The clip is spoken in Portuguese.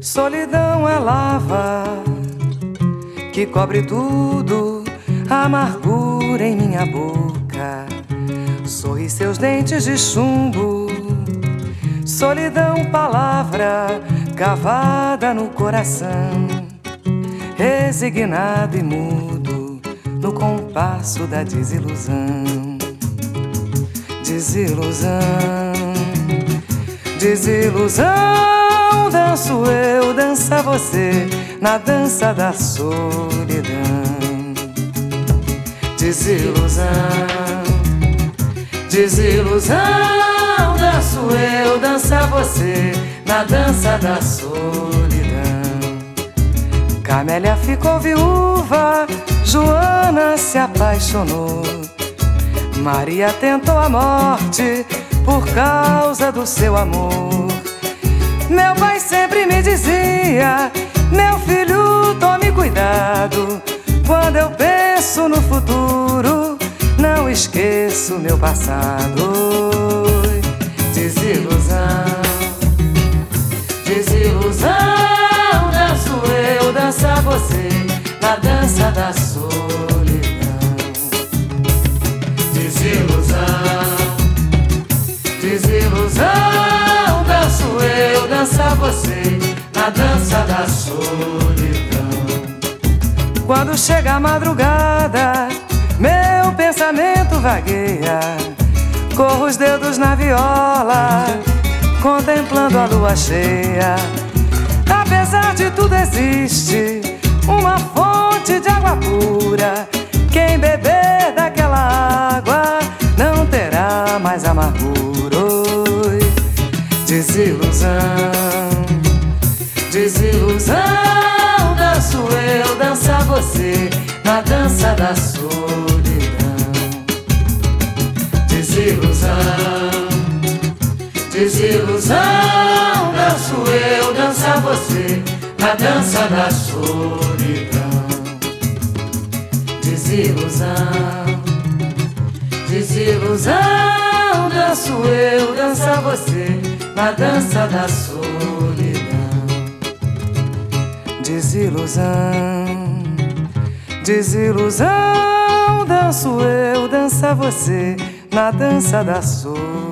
Solidão é lava que cobre tudo, amargura em minha boca, sorri seus dentes de chumbo. Solidão, palavra cavada no coração, resignado e mudo no compasso da desilusão. Desilusão, desilusão, danço eu, dança você na dança da solidão. Desilusão, desilusão, danço eu, dança você na dança da solidão. Camélia ficou viúva, Joana se apaixonou, Maria tentou a morte por causa do seu amor. Meu pai sempre me dizia: meu filho, tome cuidado, quando eu penso no futuro, não esqueço meu passado. Desilusão, desilusão, danço eu, dança você na dança da solidão. Desilusão, desilusão, danço eu, dança você na dança da solidão. Quando chega a madrugada, meu pensamento vagueia, corro os dedos na viola, contemplando a lua cheia. Apesar de tudo existe uma fonte de água pura, quem beber daquela água não terá mais amargura. Oi, desilusão, desilusão, danço eu, dança você na dança da solidão. Desilusão, desilusão, danço eu, dança você na dança da solidão. Desilusão, desilusão, danço eu, dança você na dança da solidão. Desilusão, desilusão, danço eu, dança você na dança da solidão.